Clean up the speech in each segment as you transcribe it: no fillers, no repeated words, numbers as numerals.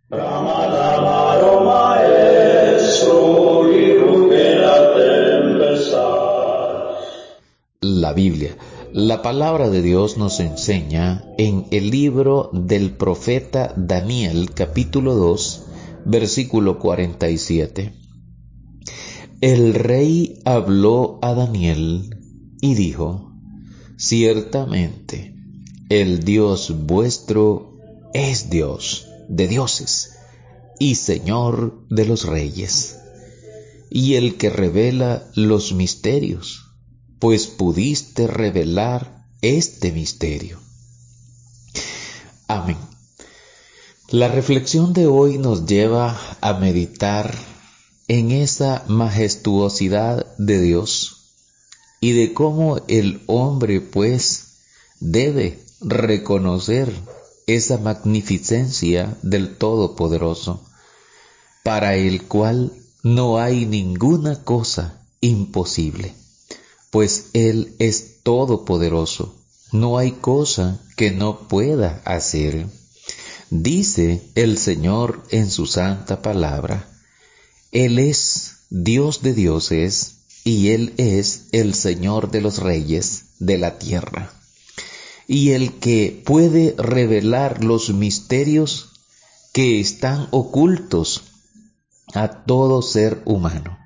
Ramadamaro maestro y ruge la tempestad. La Biblia, la palabra de Dios nos enseña en el libro del profeta Daniel, capítulo 2, versículo 47. El rey habló a Daniel y dijo: ciertamente, el Dios vuestro es Dios de dioses y Señor de los reyes, y el que revela los misterios, pues pudiste revelar este misterio. Amén. La reflexión de hoy nos lleva a meditar en esa majestuosidad de Dios y de cómo el hombre pues debe reconocer esa magnificencia del Todopoderoso, para el cual no hay ninguna cosa imposible, pues Él es todopoderoso, no hay cosa que no pueda hacer. Dice el Señor en su santa palabra: Él es Dios de dioses y Él es el Señor de los reyes de la tierra, y el que puede revelar los misterios que están ocultos a todo ser humano,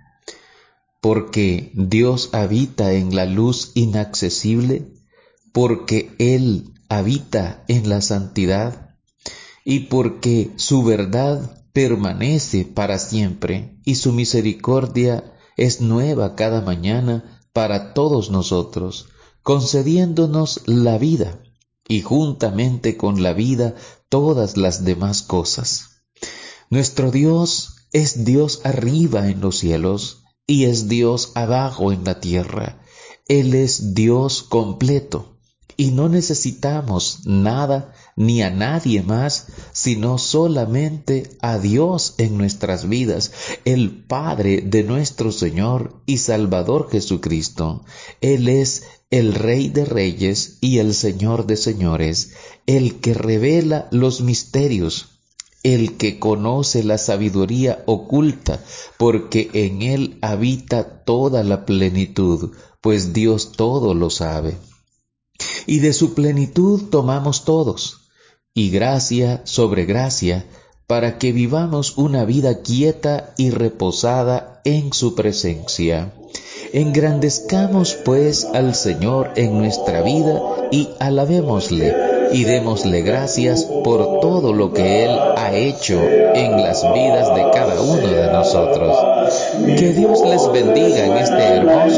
porque Dios habita en la luz inaccesible, porque Él habita en la santidad, y porque su verdad permanece para siempre, y su misericordia es nueva cada mañana para todos nosotros, concediéndonos la vida, y juntamente con la vida todas las demás cosas. Nuestro Dios es Dios arriba en los cielos, y es Dios abajo en la tierra. Él es Dios completo, y no necesitamos nada ni a nadie más, sino solamente a Dios en nuestras vidas, el Padre de nuestro Señor y Salvador Jesucristo. Él es el Rey de Reyes y el Señor de Señores, el que revela los misterios, el que conoce la sabiduría oculta, porque en Él habita toda la plenitud, pues Dios todo lo sabe. Y de su plenitud tomamos todos, y gracia sobre gracia, para que vivamos una vida quieta y reposada en su presencia. Engrandezcamos pues al Señor en nuestra vida y alabémosle, y démosle gracias por todo lo que Él ha hecho en las vidas de cada uno de nosotros. Que Dios les bendiga en este hermoso